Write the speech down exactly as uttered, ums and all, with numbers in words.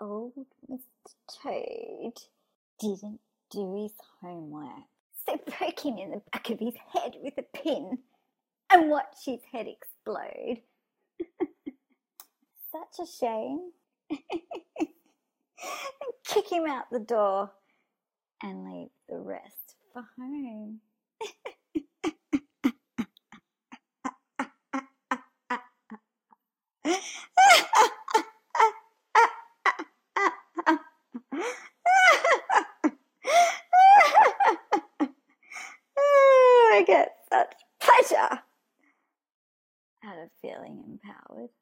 old Mister Toad didn't do his homework. So poke him in the back of his head with a pin and watch his head explode. Such a shame. Kick him out the door and leave the rest for home. I get such pleasure out of feeling empowered.